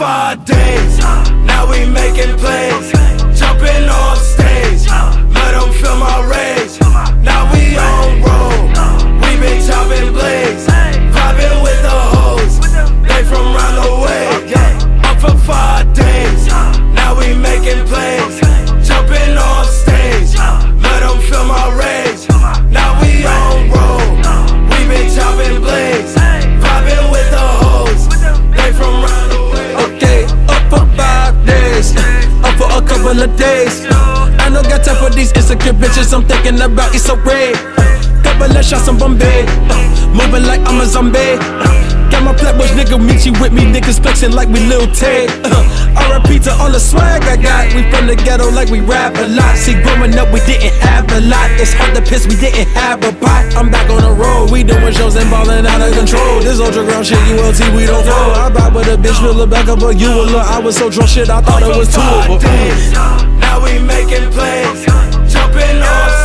5 days, now we making plays. Jumping off stage, let them feel my rage. Now we on roll, we been chopping blades. Vibing with the hoes, they from round the way. Up for 5 days, now we making plays. Jumping off stage, let them feel my rage. Now we on roll, we been chopping blades. Vibing with the hoes, they from round the way. Okay, up for 5 days, up for a couple of days. I don't got time for these insecure bitches, I'm thinking about Issa Rae. Couple of shots on Bombay, moving like I'm a zombie. Got my flatbush nigga Michi with me, niggas flexing like we Lil Tay. R.I.P. to all the swag I got, we from the ghetto like we rap a lot. See, growing up we didn't have a lot, it's hard to piss, we didn't have a pot. I'm back on the road, we doing shows and ballin' out of control. This ultra ground shit, ULT, we don't fold. I ride with a bitch, feel the back up, but you will look. I was so drunk shit, I thought it was two. Now we making plays, jumping off